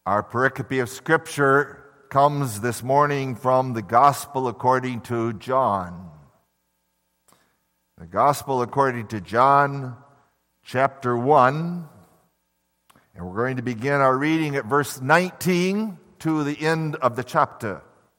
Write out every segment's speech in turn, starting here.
Our pericope of Scripture comes this morning from the Gospel according to John. The Gospel according to John, chapter 1. And we're going to begin our reading at verse 19 to the end of the chapter.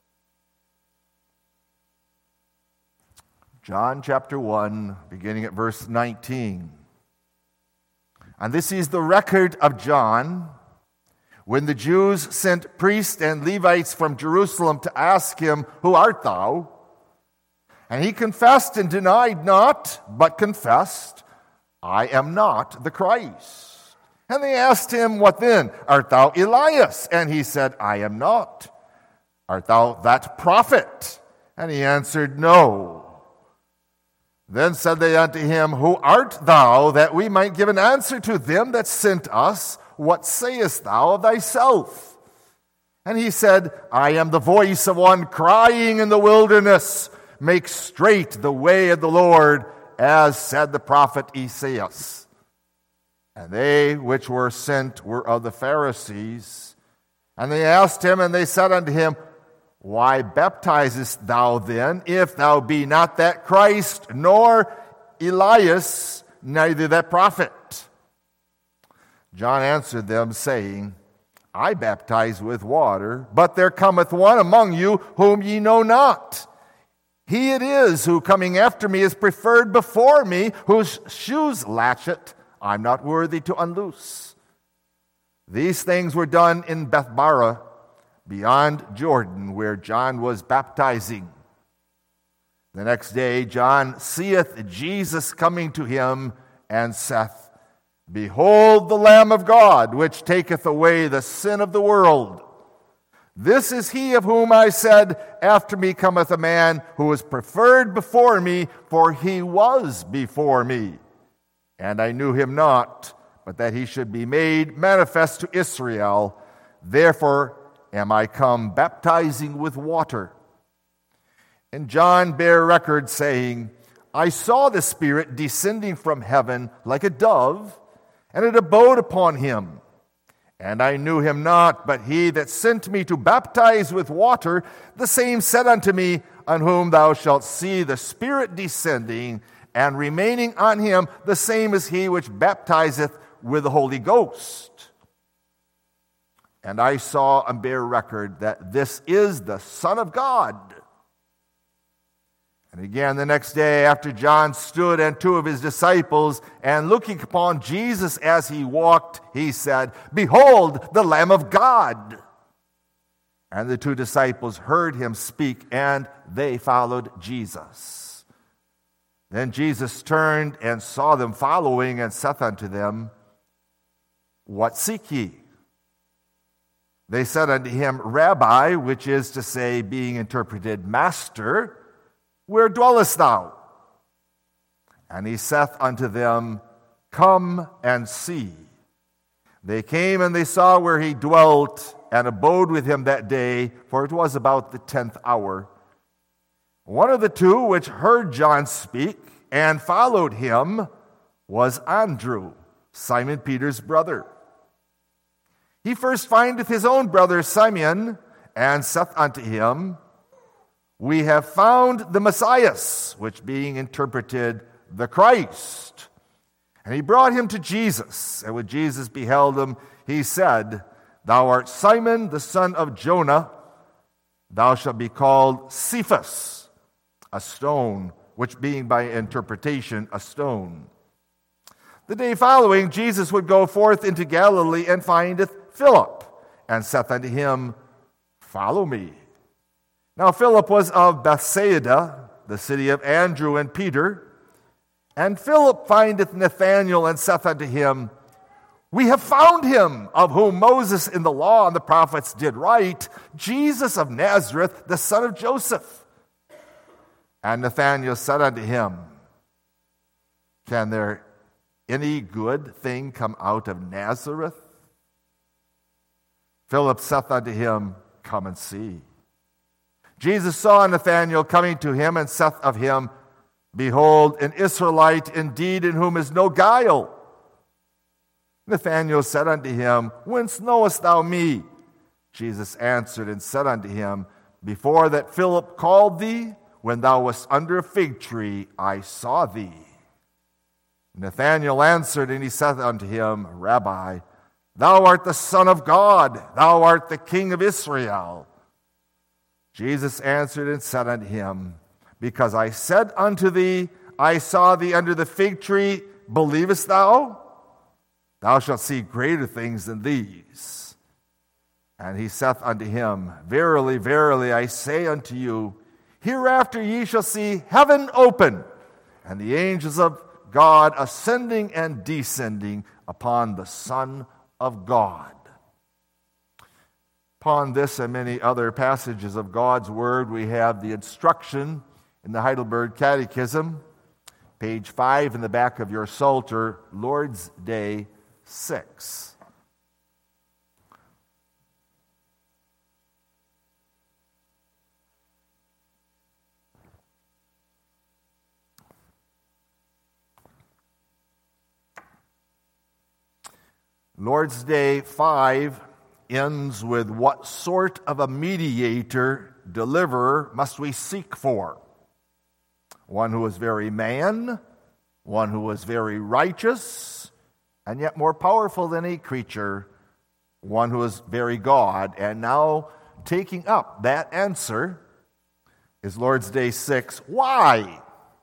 John chapter 1, beginning at verse 19. And this is the record of John, when the Jews sent priests and Levites from Jerusalem to ask him, "Who art thou?" And he confessed and denied not, but confessed, "I am not the Christ." And they asked him, "What then? Art thou Elias?" And he said, "I am not." "Art thou that prophet?" And he answered, "No." Then said they unto him, "Who art thou, that we might give an answer to them that sent us? What sayest thou of thyself?" And he said, "I am the voice of one crying in the wilderness, make straight the way of the Lord, as said the prophet Esaias." And they which were sent were of the Pharisees. And they asked him, and they said unto him, "Why baptizest thou then, if thou be not that Christ, nor Elias, neither that prophet?" John answered them, saying, "I baptize with water, but there cometh one among you whom ye know not. He it is who coming after me is preferred before me, whose shoes latchet I'm not worthy to unloose." These things were done in Bethbara, beyond Jordan, where John was baptizing. The next day John seeth Jesus coming to him, and saith, "Behold the Lamb of God, which taketh away the sin of the world. This is he of whom I said, After me cometh a man who is preferred before me, for he was before me. And I knew him not, but that he should be made manifest to Israel. Therefore am I come baptizing with water." And John bare record, saying, "I saw the Spirit descending from heaven like a dove, and it abode upon him. And I knew him not, but he that sent me to baptize with water, the same said unto me, On whom thou shalt see the Spirit descending and remaining on him, the same is he which baptizeth with the Holy Ghost. And I saw and bear record that this is the Son of God." And again the next day, after John stood and two of his disciples, and looking upon Jesus as he walked, he said, "Behold the Lamb of God." And the two disciples heard him speak, and they followed Jesus. Then Jesus turned and saw them following, and saith unto them, "What seek ye?" They said unto him, "Rabbi," which is to say, being interpreted, Master, "where dwellest thou?" And he saith unto them, "Come and see." They came and they saw where he dwelt, and abode with him that day, for it was about the 10th hour. One of the two which heard John speak and followed him was Andrew, Simon Peter's brother. He first findeth his own brother Simon, and saith unto him, "We have found the Messiah," which being interpreted, the Christ. And he brought him to Jesus. And when Jesus beheld him, he said, "Thou art Simon, the son of Jonah. Thou shalt be called Cephas," a stone, which being by interpretation a stone. The day following, Jesus would go forth into Galilee, and findeth Philip, and saith unto him, "Follow me." Now Philip was of Bethsaida, the city of Andrew and Peter. And Philip findeth Nathanael, and saith unto him, "We have found him, of whom Moses in the law and the prophets did write, Jesus of Nazareth, the son of Joseph." And Nathanael said unto him, "Can there any good thing come out of Nazareth?" Philip saith unto him, "Come and see." Jesus saw Nathanael coming to him, and saith of him, "Behold, an Israelite indeed, in whom is no guile." Nathanael said unto him, "Whence knowest thou me?" Jesus answered and said unto him, Before that Philip called thee, when thou wast under a fig tree, I saw thee. Nathanael answered, and he said unto him, Rabbi, thou art the Son of God, thou art the King of Israel. Jesus answered and said unto him, Because I said unto thee, I saw thee under the fig tree, believest thou? Thou shalt see greater things than these. And he saith unto him, Verily, verily, I say unto you, hereafter ye shall see heaven open, and the angels of God ascending and descending upon the Son of God. Upon this and many other passages of God's Word, we have the instruction in the Heidelberg Catechism, page 5 in the back of your Psalter, Lord's Day 6. Lord's Day 5 ends with, What sort of a mediator, deliverer, must we seek for? One who is very man, one who is very righteous, and yet more powerful than a creature, one who is very God. And now, taking up that answer is Lord's Day 6. Why?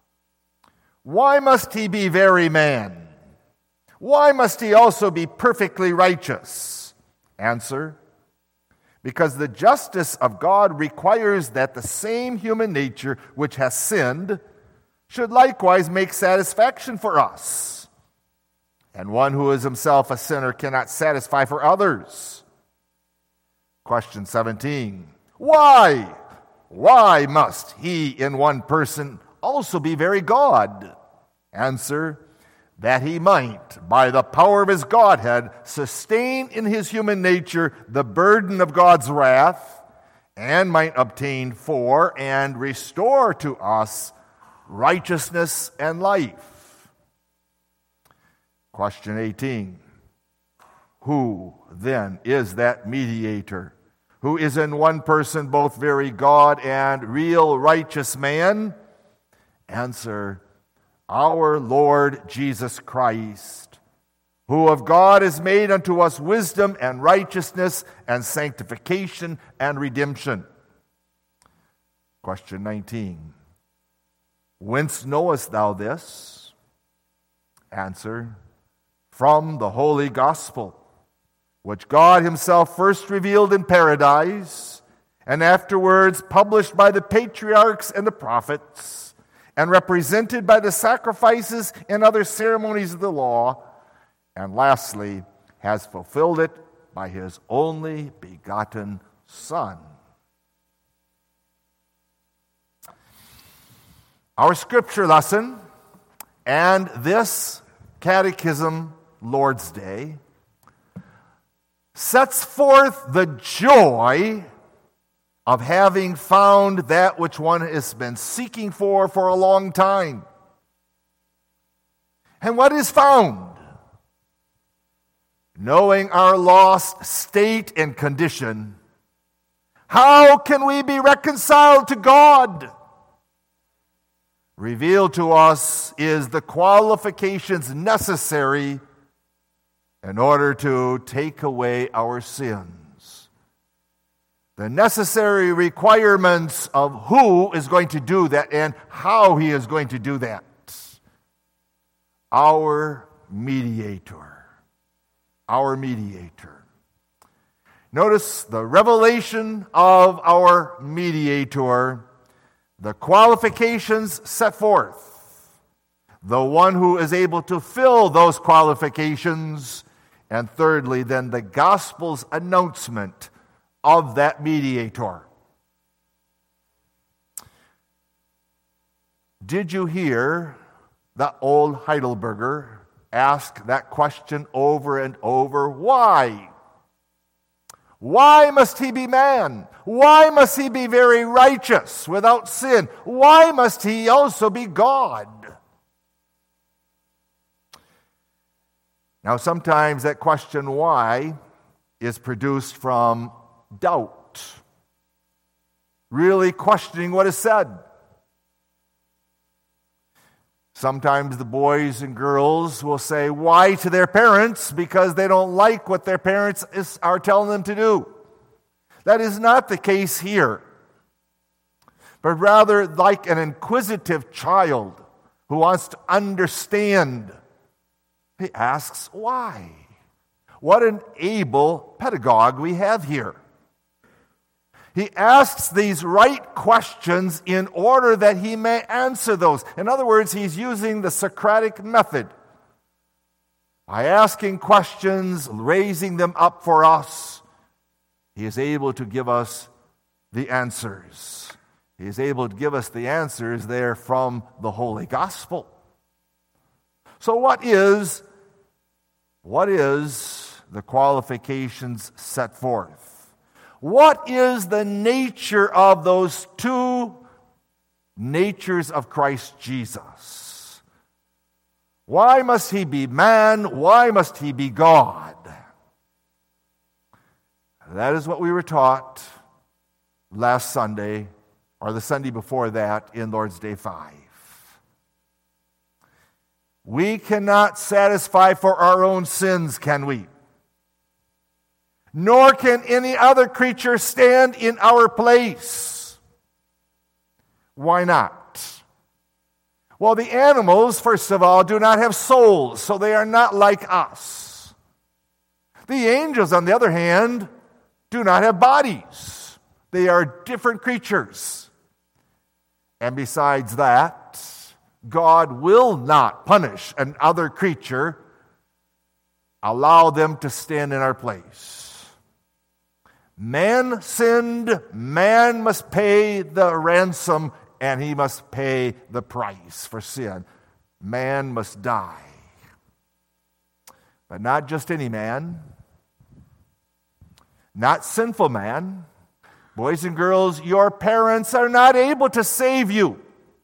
Why must he be very man? Why must he also be perfectly righteous? Answer: because the justice of God requires that the same human nature which has sinned should likewise make satisfaction for us. And one who is himself a sinner cannot satisfy for others. Question 17. Why? Why must he in one person also be very God? Answer: that he might, by the power of his Godhead, sustain in his human nature the burden of God's wrath, and might obtain for and restore to us righteousness and life. Question 18. Who then is that mediator, who is in one person both very God and real righteous man? Answer: our Lord Jesus Christ, who of God is made unto us wisdom and righteousness and sanctification and redemption. Question 19. Whence knowest thou this? Answer: from the Holy Gospel, which God himself first revealed in paradise, and afterwards published by the patriarchs and the prophets, and represented by the sacrifices and other ceremonies of the law, and lastly, has fulfilled it by his only begotten Son. Our scripture lesson and this Catechism Lord's Day sets forth the joy of having found that which one has been seeking for a long time. And what is found? Knowing our lost state and condition, how can we be reconciled to God? Revealed to us is the qualifications necessary in order to take away our sins. The necessary requirements of who is going to do that and how he is going to do that. Our mediator. Our mediator. Notice the revelation of our mediator, the qualifications set forth, the one who is able to fill those qualifications, and thirdly, then the gospel's announcement of that mediator. Did you hear the old Heidelberger ask that question over and over? Why? Why must he be man? Why must he be very righteous without sin? Why must he also be God? Now, sometimes that question, why, is produced from doubt, really questioning what is said. Sometimes the boys and girls will say why to their parents because they don't like what their parents are telling them to do. That is not the case here, but rather like an inquisitive child who wants to understand. He asks why. What an able pedagogue we have here. He asks these right questions in order that he may answer those. In other words, he's using the Socratic method. By asking questions, raising them up for us, he is able to give us the answers. He is able to give us the answers there from the Holy Gospel. So what is the qualifications set forth? What is the nature of those two natures of Christ Jesus? Why must he be man? Why must he be God? That is what we were taught last Sunday, or the Sunday before that, in Lord's Day 5. We cannot satisfy for our own sins, can we? Nor can any other creature stand in our place. Why not? Well, the animals, first of all, do not have souls, so they are not like us. The angels, on the other hand, do not have bodies. They are different creatures. And besides that, God will not punish another creature, allow them to stand in our place. Man sinned, man must pay the ransom, and he must pay the price for sin. Man must die. But not just any man, not sinful man. Boys and girls, your parents are not able to save you.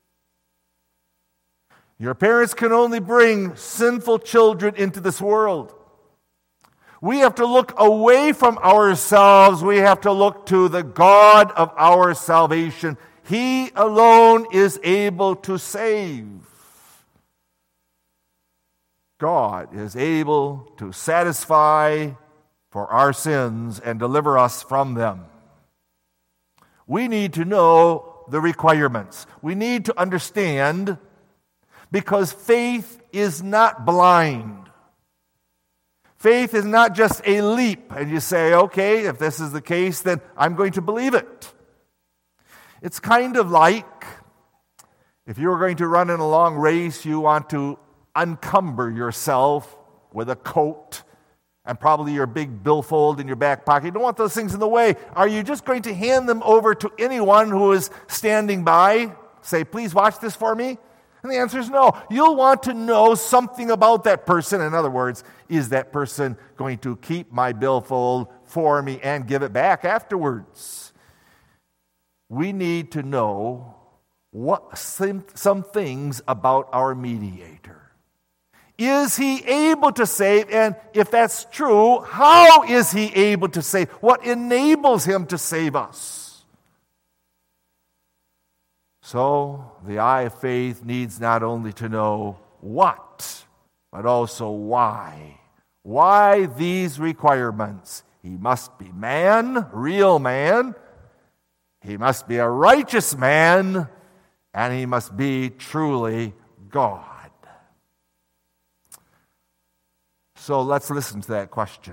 Your parents can only bring sinful children into this world. We have to look away from ourselves. We have to look to the God of our salvation. He alone is able to save. God is able to satisfy for our sins and deliver us from them. We need to know the requirements. We need to understand, because faith is not blind. Faith is not just a leap, and you say, okay, if this is the case, then I'm going to believe it. It's kind of like if you were going to run in a long race, you want to uncumber yourself with a coat and probably your big billfold in your back pocket. You don't want those things in the way. Are you just going to hand them over to anyone who is standing by? Say, please watch this for me? And the answer is no. You'll want to know something about that person. In other words, is that person going to keep my billfold for me and give it back afterwards? We need to know some things about our mediator. Is he able to save? And if that's true, how is he able to save? What enables him to save us? So, the eye of faith needs not only to know what, but also why. Why these requirements? He must be man, real man. He must be a righteous man. And he must be truly God. So, let's listen to that question.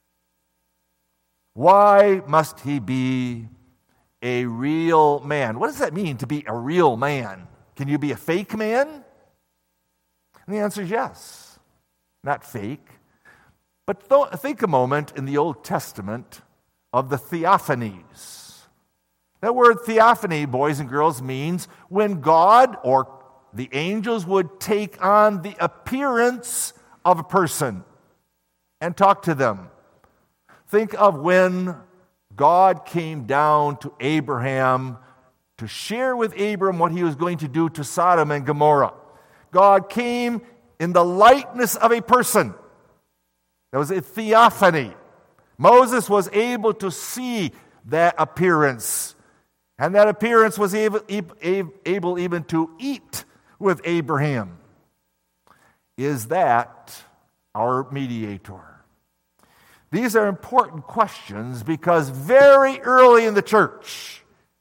Why must he be a real man? What does that mean, to be a real man? Can you be a fake man? And the answer is yes. Not fake. But think a moment in the Old Testament of the theophanies. That word theophany, boys and girls, means when God or the angels would take on the appearance of a person and talk to them. Think of when God came down to Abraham to share with Abram what he was going to do to Sodom and Gomorrah. God came in the likeness of a person. That was a theophany. Moses was able to see that appearance. And that appearance was able even to eat with Abraham. Is that our mediator? These are important questions because very early in the church,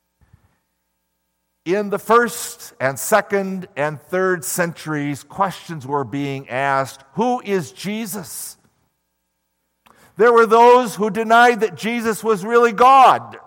in the 1st and 2nd and 3rd centuries, questions were being asked. Who is Jesus? There were those who denied that Jesus was really God.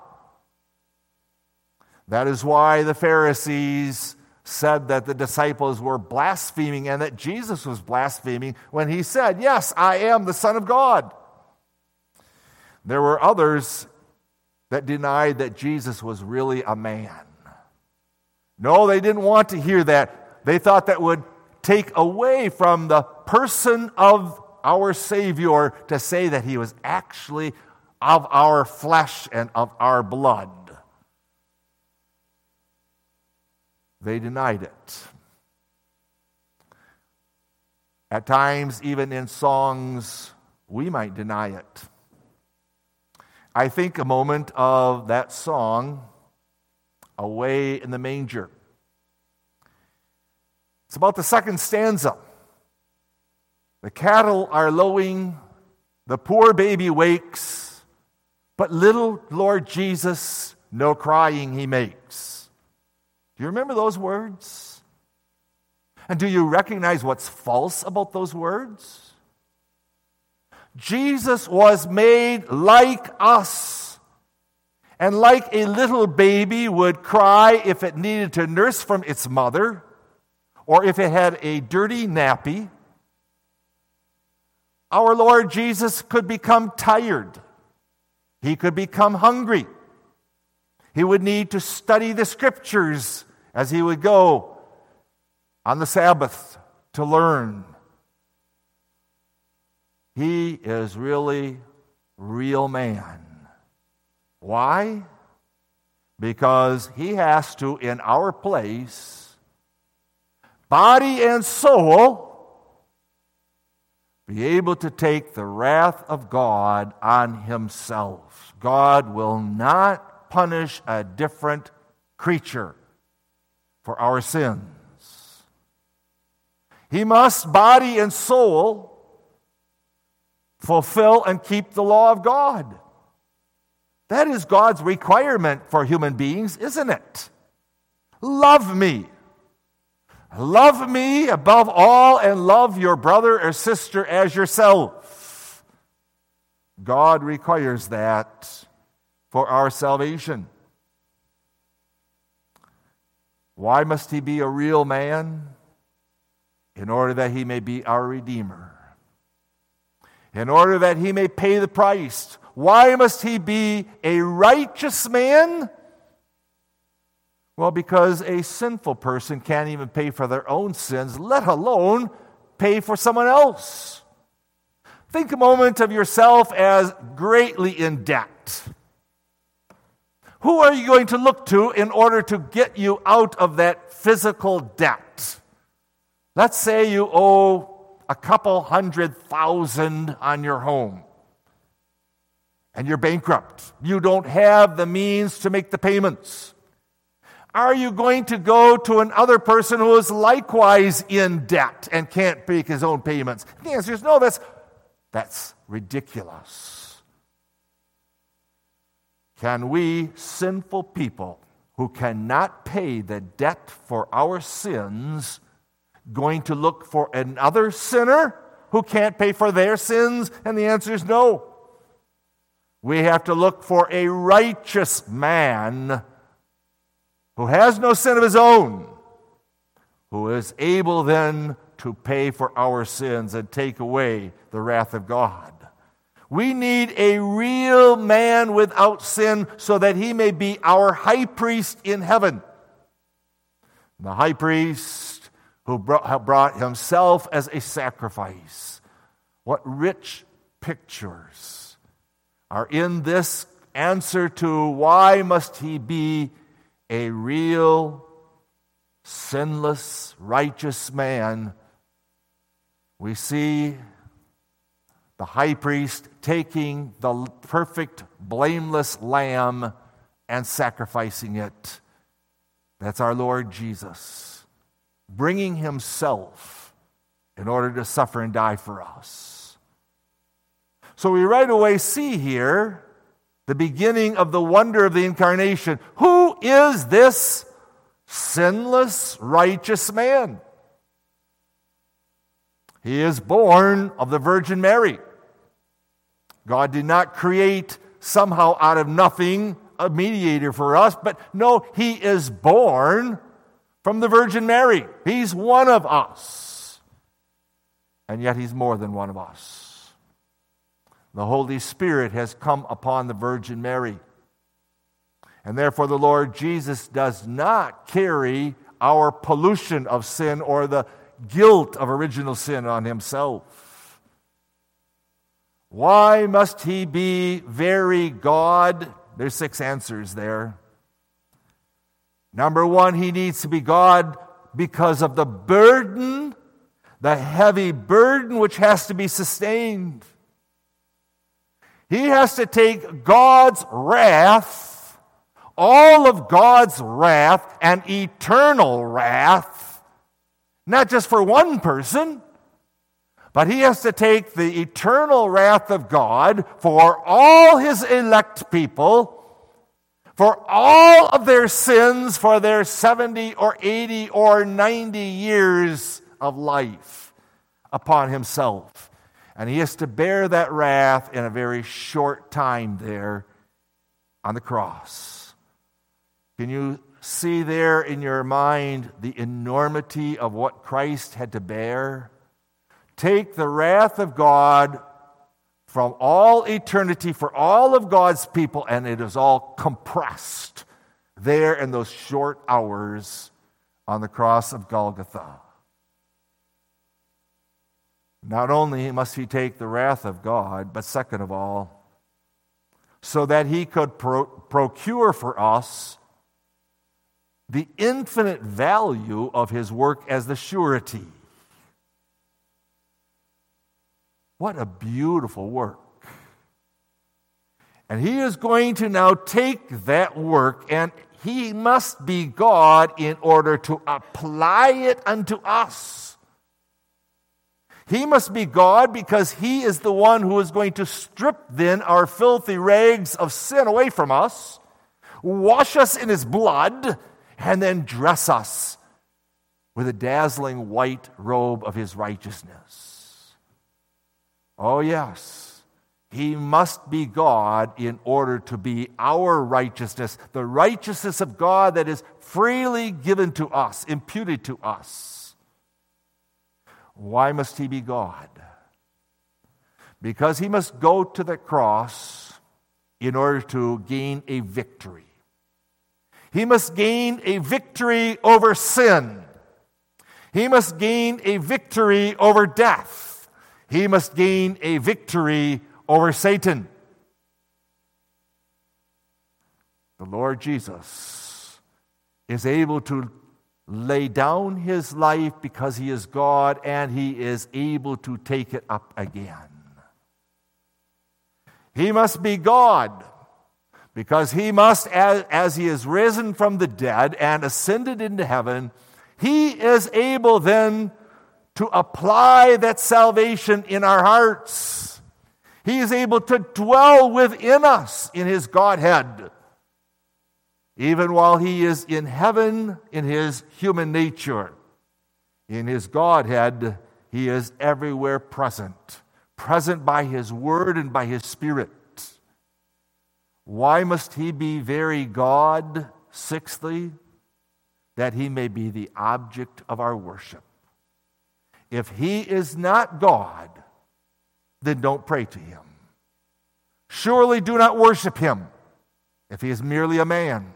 That is why the Pharisees said that the disciples were blaspheming and that Jesus was blaspheming when he said, "Yes, I am the Son of God." There were others that denied that Jesus was really a man. No, they didn't want to hear that. They thought that would take away from the person of our Savior to say that he was actually of our flesh and of our blood. They denied it. At times, even in songs, we might deny it. I think a moment of that song, "Away in the Manger." It's about the 2nd stanza. The cattle are lowing, the poor baby wakes, but little Lord Jesus, no crying he makes. Do you remember those words? And do you recognize what's false about those words? Jesus was made like us. And like a little baby would cry if it needed to nurse from its mother, or if it had a dirty nappy, our Lord Jesus could become tired. He could become hungry. He would need to study the Scriptures as he would go on the Sabbath to learn. He is really real man. Why? Because he has to, in our place, body and soul, be able to take the wrath of God on himself. God will not punish a different creature for our sins. He must, body and soul, fulfill and keep the law of God. That is God's requirement for human beings, isn't it? Love me. Love me above all and love your brother or sister as yourself. God requires that for our salvation. Why must he be a real man? In order that he may be our Redeemer. In order that he may pay the price. Why must he be a righteous man? Well, because a sinful person can't even pay for their own sins, let alone pay for someone else. Think a moment of yourself as greatly in debt. Who are you going to look to in order to get you out of that physical debt? Let's say you owe a couple $100,000 on your home, and you're bankrupt. You don't have the means to make the payments. Are you going to go to another person who is likewise in debt and can't make his own payments? The answer is no, that's ridiculous. Can we, sinful people who cannot pay the debt for our sins, going to look for another sinner who can't pay for their sins? And the answer is no. We have to look for a righteous man who has no sin of his own, who is able then to pay for our sins and take away the wrath of God. We need a real man without sin so that he may be our high priest in heaven. The high priest who brought himself as a sacrifice. What rich pictures are in this answer to why must he be a real, sinless, righteous man. We see the high priest taking the perfect, blameless lamb and sacrificing it. That's our Lord Jesus, bringing himself in order to suffer and die for us. So we right away see here the beginning of the wonder of the incarnation. Who is this sinless, righteous man? He is born of the Virgin Mary. God did not create somehow out of nothing a mediator for us, but no, he is born from the Virgin Mary. He's one of us. And yet he's more than one of us. The Holy Spirit has come upon the Virgin Mary. And therefore the Lord Jesus does not carry our pollution of sin or the guilt of original sin on himself. Why must he be very God? There's 6 answers there. Number 1, he needs to be God because of the burden, the heavy burden which has to be sustained. He has to take God's wrath, all of God's wrath, and eternal wrath, not just for one person, but he has to take the eternal wrath of God for all his elect people, for all of their sins, for their 70 or 80 or 90 years of life upon himself. And he has to bear that wrath in a very short time there on the cross. Can you see there in your mind the enormity of what Christ had to bear? Take the wrath of God from all eternity for all of God's people, and it is all compressed there in those short hours on the cross of Golgotha. Not only must he take the wrath of God, but second of all, so that he could procure for us the infinite value of his work as the surety. What a beautiful work. And he is going to now take that work, and he must be God in order to apply it unto us. He must be God because he is the one who is going to strip then our filthy rags of sin away from us, wash us in his blood, and then dress us with a dazzling white robe of his righteousness. Oh, yes, he must be God in order to be our righteousness, the righteousness of God that is freely given to us, imputed to us. Why must he be God? Because he must go to the cross in order to gain a victory. He must gain a victory over sin. He must gain a victory over death. He must gain a victory over Satan. The Lord Jesus is able to lay down his life because he is God, and he is able to take it up again. He must be God because he must, as he is risen from the dead and ascended into heaven, he is able then to apply that salvation in our hearts. He is able to dwell within us in his Godhead, even while he is in heaven in his human nature. In his Godhead, he is everywhere present, present by his word and by his Spirit. Why must he be very God? Sixthly, that he may be the object of our worship. If he is not God, then don't pray to him. Surely do not worship him if he is merely a man.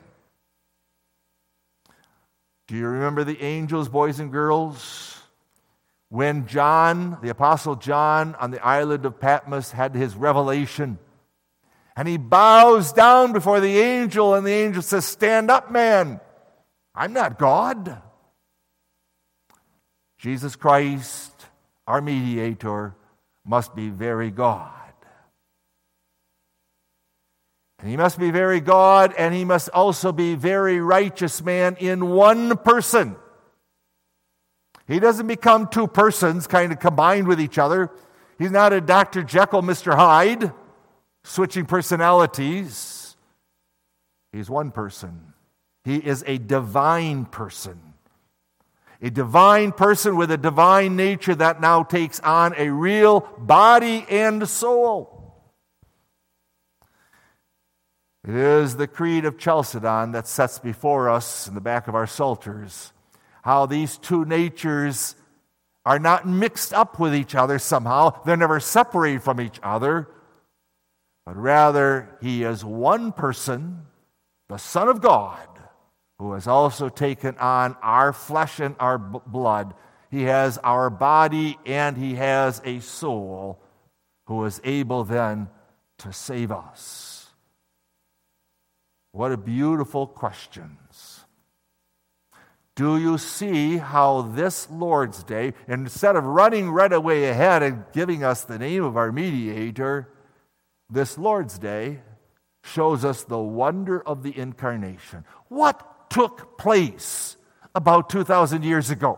Do you remember the angels, boys and girls? When John, the Apostle John, on the island of Patmos had his revelation, and he bows down before the angel, and the angel says, "Stand up, man. I'm not God." Jesus Christ, our mediator, must be very God. And he must be very God, and he must also be very righteous man in one person. He doesn't become two persons kind of combined with each other. He's not a Dr. Jekyll, Mr. Hyde, switching personalities. He's one person. He is a divine person. A divine person with a divine nature that now takes on a real body and soul. It is the creed of Chalcedon that sets before us in the back of our psalters how these two natures are not mixed up with each other somehow. They're never separated from each other, but rather he is one person, the Son of God, who has also taken on our flesh and our blood. He has our body and he has a soul who is able then to save us. What a beautiful questions. Do you see how this Lord's Day, instead of running right away ahead and giving us the name of our mediator, this Lord's Day shows us the wonder of the incarnation. What took place about 2,000 years ago?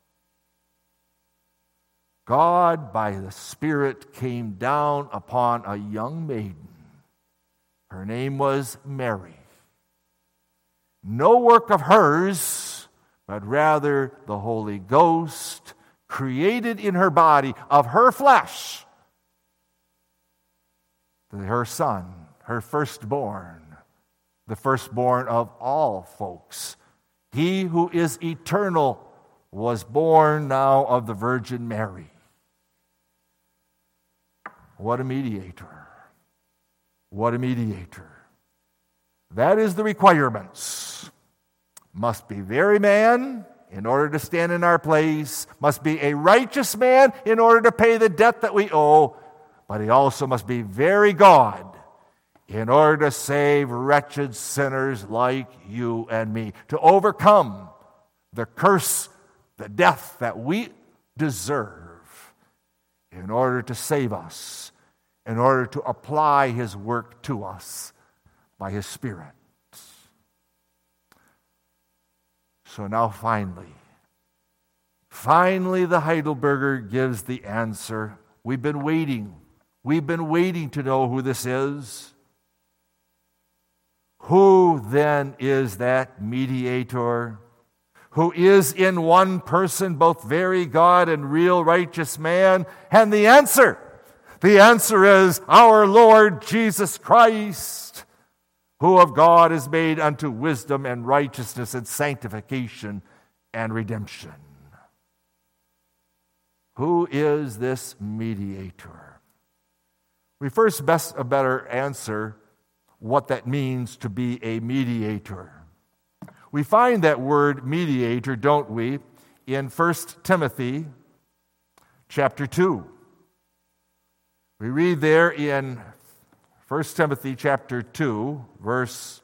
God, by the Spirit, came down upon a young maiden. Her name was Mary. No work of hers, but rather the Holy Ghost created in her body, of her flesh, her Son, her firstborn, the firstborn of all folks. He who is eternal was born now of the Virgin Mary. What a mediator. What a mediator. That is the requirements. Must be very man in order to stand in our place. Must be a righteous man in order to pay the debt that we owe. But he also must be very God in order to save wretched sinners like you and me. To overcome the curse, the death that we deserve. In order to save us. In order to apply his work to us by his Spirit. So now finally the Heidelberger gives the answer. We've been waiting to know who this is. Who then is that mediator who is in one person both very God and real righteous man? And the answer is our Lord Jesus Christ, who of God is made unto wisdom and righteousness and sanctification and redemption. Who is this mediator? We first better answer what that means to be a mediator. We find that word mediator, don't we, in 1 Timothy chapter 2. We read there in 1 Timothy chapter 2, verse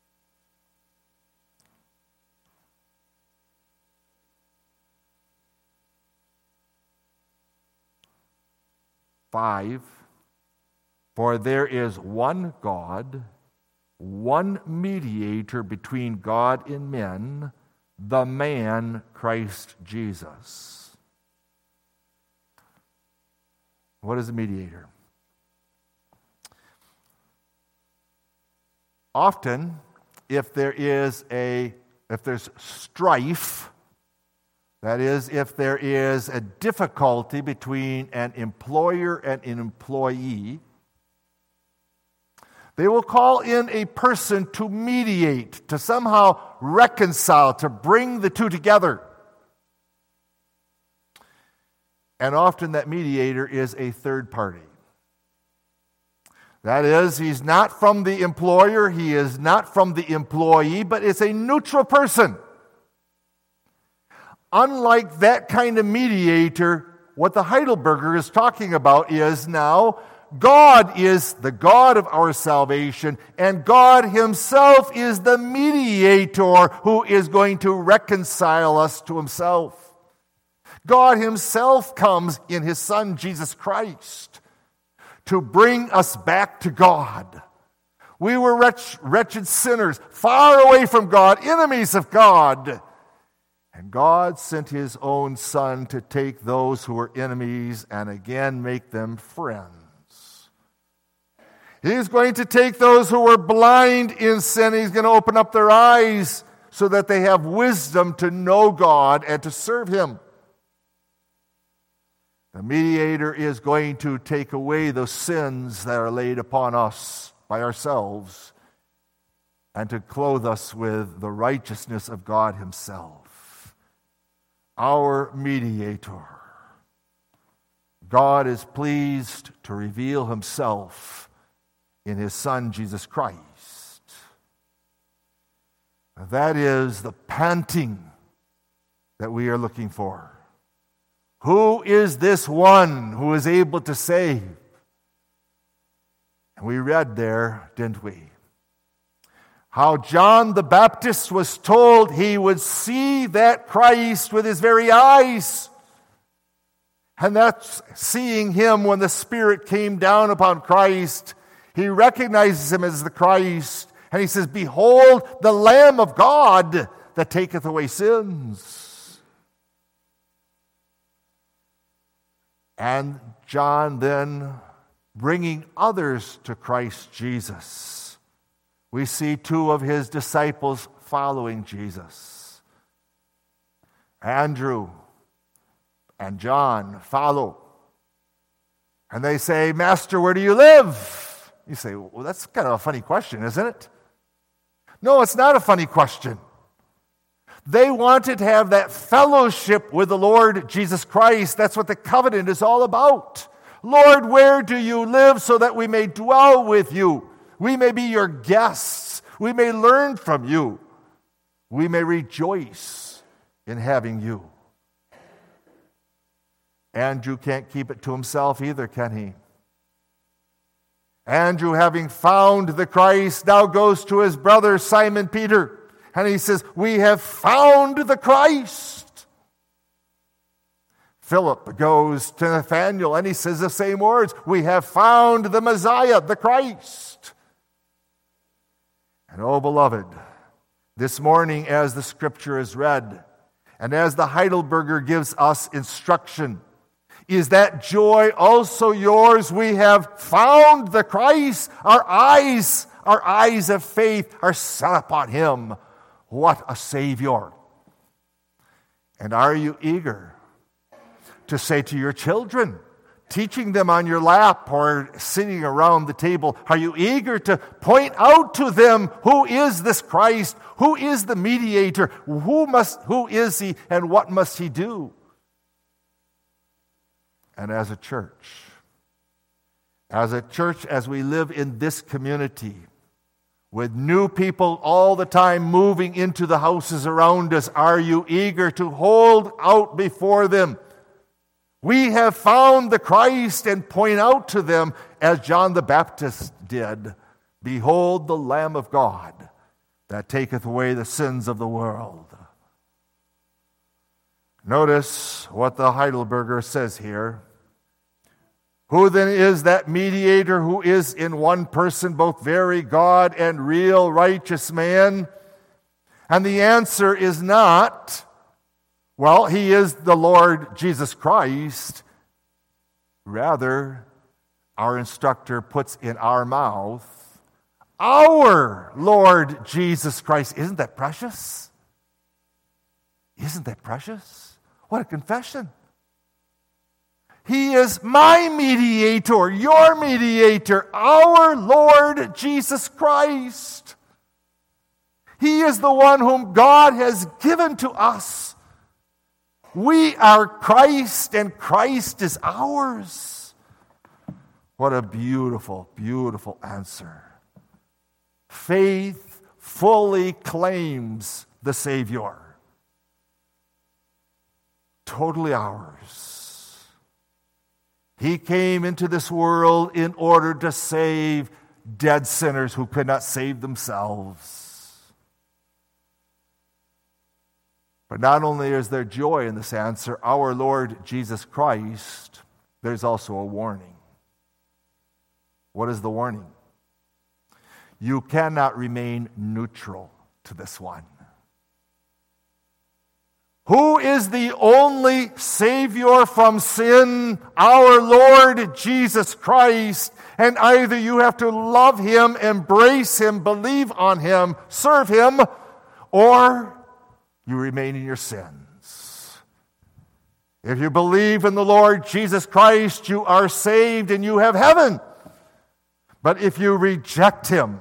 5. For there is one God, one mediator between God and men, the man Christ Jesus. What is a mediator? Often, if there's strife, that is, if there is a difficulty between an employer and an employee, they will call in a person to mediate, to somehow reconcile, to bring the two together. And often that mediator is a third party. That is, he's not from the employer, he is not from the employee, but it's a neutral person. Unlike that kind of mediator, what the Heidelberger is talking about is now God is the God of our salvation, and God himself is the mediator who is going to reconcile us to himself. God himself comes in his Son, Jesus Christ, to bring us back to God. We were wretched sinners, far away from God, enemies of God. And God sent his own Son to take those who were enemies and again make them friends. He's going to take those who were blind in sin. He's going to open up their eyes so that they have wisdom to know God and to serve him. The mediator is going to take away those sins that are laid upon us by ourselves and to clothe us with the righteousness of God himself, our mediator. God is pleased to reveal himself in his Son, Jesus Christ. That is the panting that we are looking for. Who is this one who is able to save? And we read there, didn't we? How John the Baptist was told he would see that Christ with his very eyes. And that's seeing him when the Spirit came down upon Christ. He recognizes him as the Christ. And he says, "Behold, the Lamb of God that taketh away sins." And John then bringing others to Christ Jesus. We see two of his disciples following Jesus. Andrew and John follow. And they say, "Master, where do you live?" You say, "Well, that's kind of a funny question, isn't it?" No, it's not a funny question. They wanted to have that fellowship with the Lord Jesus Christ. That's what the covenant is all about. "Lord, where do you live so that we may dwell with you? We may be your guests. We may learn from you. We may rejoice in having you." Andrew can't keep it to himself either, can he? Andrew, having found the Christ, now goes to his brother Simon Peter, and he says, "We have found the Christ." Philip goes to Nathanael, and he says the same words, "We have found the Messiah, the Christ." And oh, beloved, this morning as the scripture is read, and as the Heidelberger gives us instruction, is that joy also yours? We have found the Christ. Our eyes of faith are set upon him. What a Savior. And are you eager to say to your children, teaching them on your lap or sitting around the table, are you eager to point out to them who is this Christ? Who is the mediator? Who is he and what must he do? And as a church, as we live in this community, with new people all the time moving into the houses around us, are you eager to hold out before them? We have found the Christ, and point out to them, as John the Baptist did, "Behold the Lamb of God that taketh away the sins of the world." Notice what the Heidelberger says here. Who then is that mediator who is in one person both very God and real righteous man? And the answer is not, well, he is the Lord Jesus Christ. Rather, our instructor puts in our mouth, our Lord Jesus Christ. Isn't that precious? Isn't that precious? What a confession. He is my mediator, your mediator, our Lord Jesus Christ. He is the one whom God has given to us. We are Christ, and Christ is ours. What a beautiful, beautiful answer. Faith fully claims the Savior. Totally ours. He came into this world in order to save dead sinners who could not save themselves. But not only is there joy in this answer, our Lord Jesus Christ, there's also a warning. What is the warning? You cannot remain neutral to this one. Who is the only Savior from sin? Our Lord Jesus Christ. And either you have to love Him, embrace Him, believe on Him, serve Him, or you remain in your sins. If you believe in the Lord Jesus Christ, you are saved and you have heaven. But if you reject Him,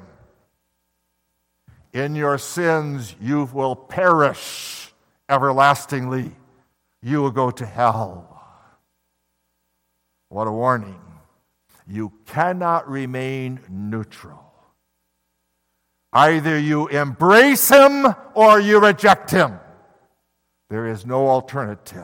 in your sins you will perish everlastingly. You will go to hell. What a warning. You cannot remain neutral. Either you embrace Him or you reject Him. There is no alternative.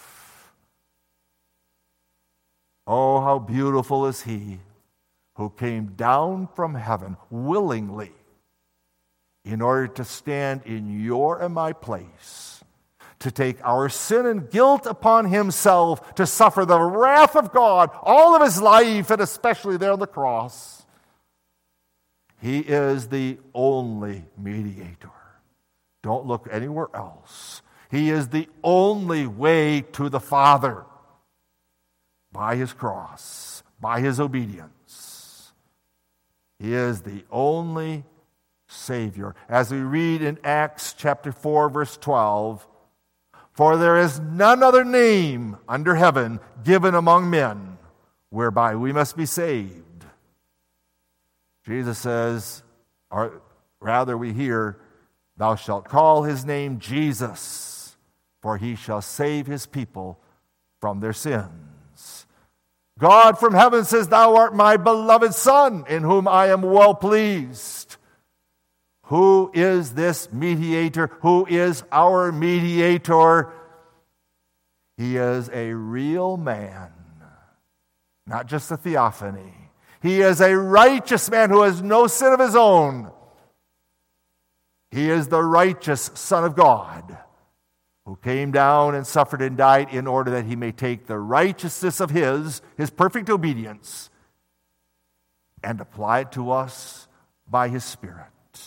Oh, how beautiful is He who came down from heaven willingly in order to stand in your and my place, to take our sin and guilt upon Himself, to suffer the wrath of God all of His life, and especially there on the cross. He is the only mediator. Don't look anywhere else. He is the only way to the Father by His cross, by His obedience. He is the only Savior. As we read in Acts chapter 4, verse 12, for there is none other name under heaven given among men whereby we must be saved. Jesus says, or rather we hear, thou shalt call His name Jesus, for He shall save His people from their sins. God from heaven says, thou art my beloved Son, in whom I am well pleased. Who is this mediator? Who is our mediator? He is a real man, not just a theophany. He is a righteous man who has no sin of his own. He is the righteous Son of God who came down and suffered and died in order that He may take the righteousness of His perfect obedience, and apply it to us by His Spirit.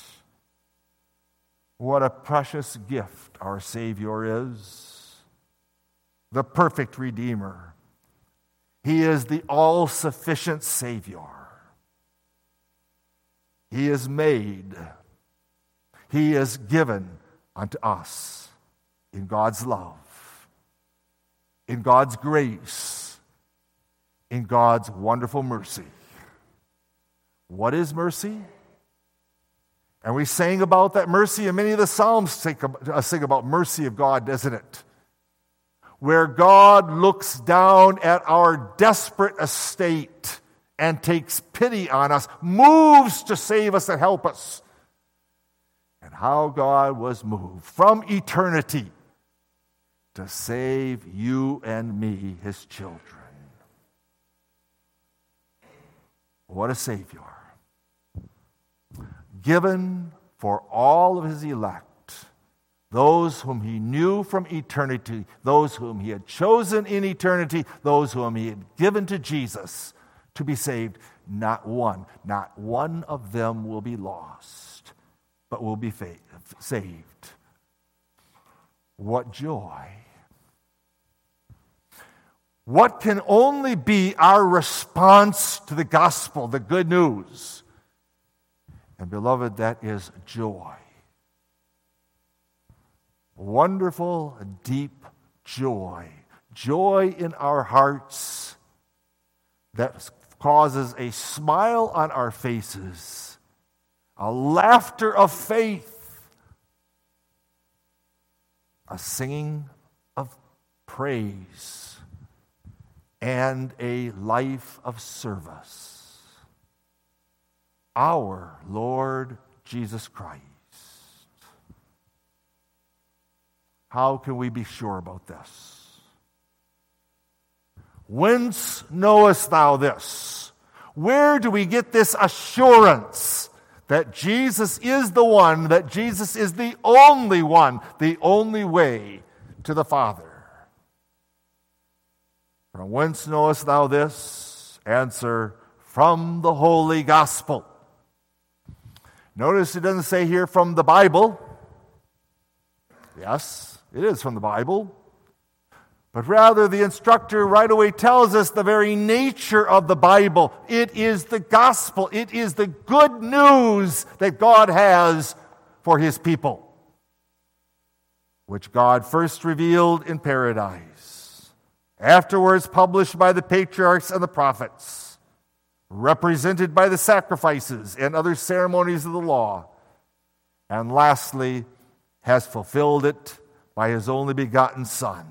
What a precious gift our Savior is, the perfect Redeemer. He is the all-sufficient Savior. He is made, He is given unto us in God's love, in God's grace, in God's wonderful mercy. What is mercy? And we sang about that mercy, and many of the Psalms sing about mercy of God, doesn't it? Where God looks down at our desperate estate and takes pity on us, moves to save us and help us. And how God was moved from eternity to save you and me, His children. What a Savior. Given for all of His elect, those whom He knew from eternity, those whom He had chosen in eternity, those whom He had given to Jesus to be saved. Not one of them will be lost, but will be saved. What joy. What can only be our response to the gospel, the good news? And beloved, that is joy. Wonderful, deep joy. Joy in our hearts that causes a smile on our faces, a laughter of faith, a singing of praise, and a life of service. Our Lord Jesus Christ. How can we be sure about this? Whence knowest thou this? Where do we get this assurance that Jesus is the one, that Jesus is the only one, the only way to the Father. From whence knowest thou this? Answer, from the Holy Gospel. Notice it doesn't say here from the Bible. Yes, it is from the Bible. But rather, the instructor right away tells us the very nature of the Bible. It is the gospel. It is the good news that God has for His people, which God first revealed in paradise, afterwards published by the patriarchs and the prophets, represented by the sacrifices and other ceremonies of the law, and lastly, has fulfilled it by His only begotten Son.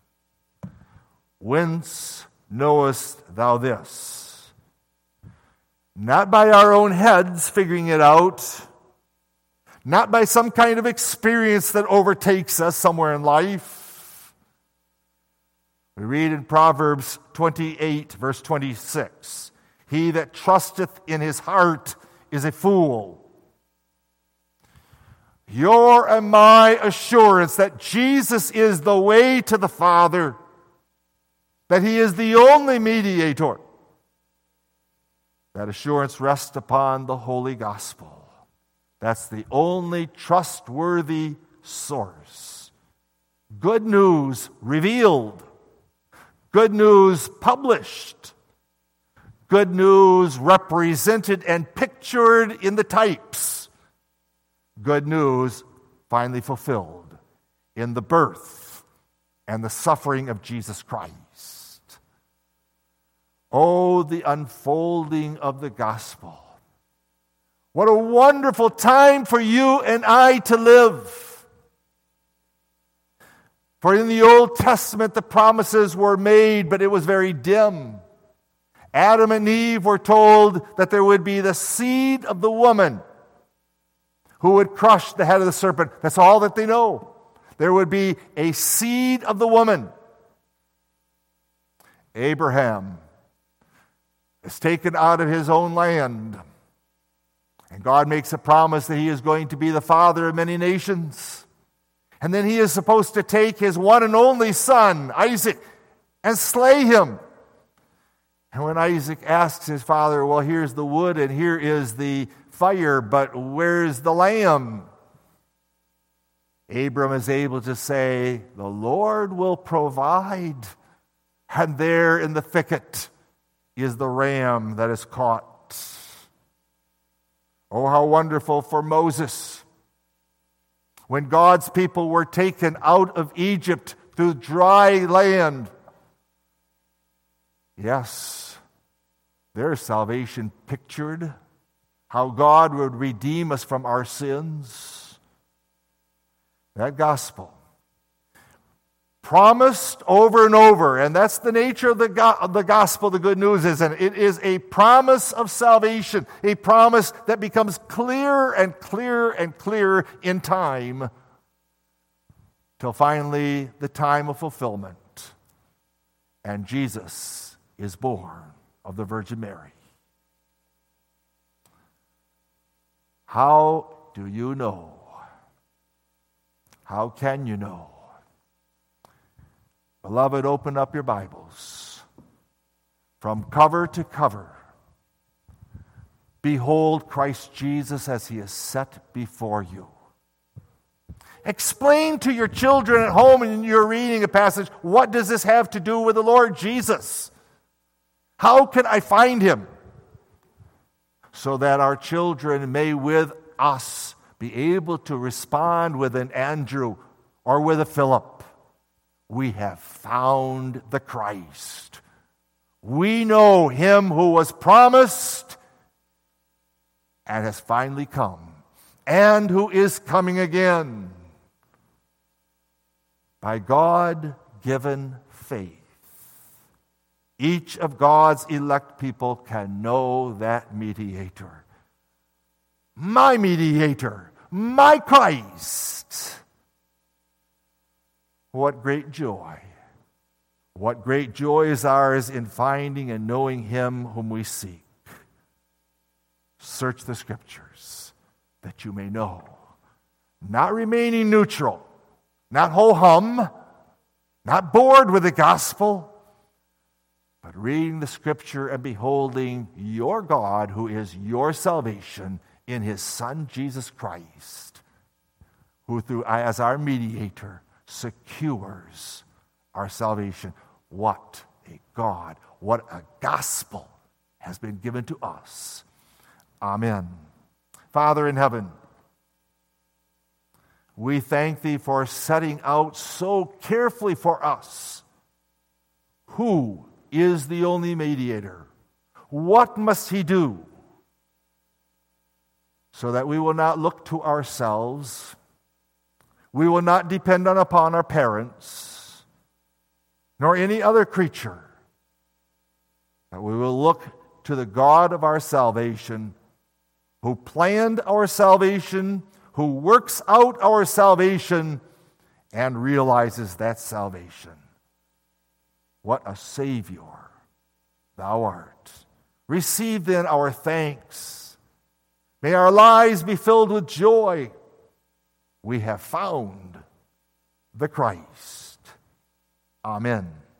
Whence knowest thou this? Not by our own heads figuring it out, not by some kind of experience that overtakes us somewhere in life. We read in Proverbs 28, verse 26, he that trusteth in his heart is a fool. Your and my assurance that Jesus is the way to the Father, that He is the only mediator, that assurance rests upon the Holy Gospel. That's the only trustworthy source. Good news revealed. Good news published. Good news represented and pictured in the types. Good news finally fulfilled in the birth and the suffering of Jesus Christ. Oh, the unfolding of the gospel. What a wonderful time for you and I to live. For in the Old Testament, the promises were made, but it was very dim. Adam and Eve were told that there would be the seed of the woman who would crush the head of the serpent. That's all that they know. There would be a seed of the woman. Abraham is taken out of his own land. And God makes a promise that he is going to be the father of many nations. And then he is supposed to take his one and only son, Isaac, and slay him. And when Isaac asks his father, well, here's the wood and here is the fire, but where's the lamb? Abram is able to say, the Lord will provide. And there in the thicket is the ram that is caught. Oh, how wonderful for Moses. When God's people were taken out of Egypt through dry land. Yes, there's salvation pictured. How God would redeem us from our sins. That gospel. Promised over and over, and that's the nature of the gospel, the good news is, and it is a promise of salvation, a promise that becomes clearer and clearer and clearer in time, till finally the time of fulfillment, and Jesus is born of the Virgin Mary. How do you know? How can you know? Beloved, open up your Bibles. From cover to cover, behold Christ Jesus as He is set before you. Explain to your children at home when you're reading a passage, what does this have to do with the Lord Jesus? How can I find Him? So that our children may with us be able to respond with an Andrew or with a Philip. We have found the Christ. We know Him who was promised and has finally come, and who is coming again. By God-given faith, each of God's elect people can know that mediator. My mediator, my Christ. What great joy. What great joy is ours in finding and knowing Him whom we seek. Search the Scriptures that you may know. Not remaining neutral, not ho-hum, not bored with the gospel, but reading the Scripture and beholding your God, who is your salvation in His Son, Jesus Christ, who as our mediator secures our salvation. What a God, what a gospel has been given to us. Amen. Father in heaven, we thank Thee for setting out so carefully for us who is the only mediator. What must He do so that we will not look to ourselves, we will not depend upon our parents, nor any other creature, but we will look to the God of our salvation, who planned our salvation, who works out our salvation, and realizes that salvation. What a Savior Thou art. Receive then our thanks. May our lives be filled with joy. We have found the Christ. Amen.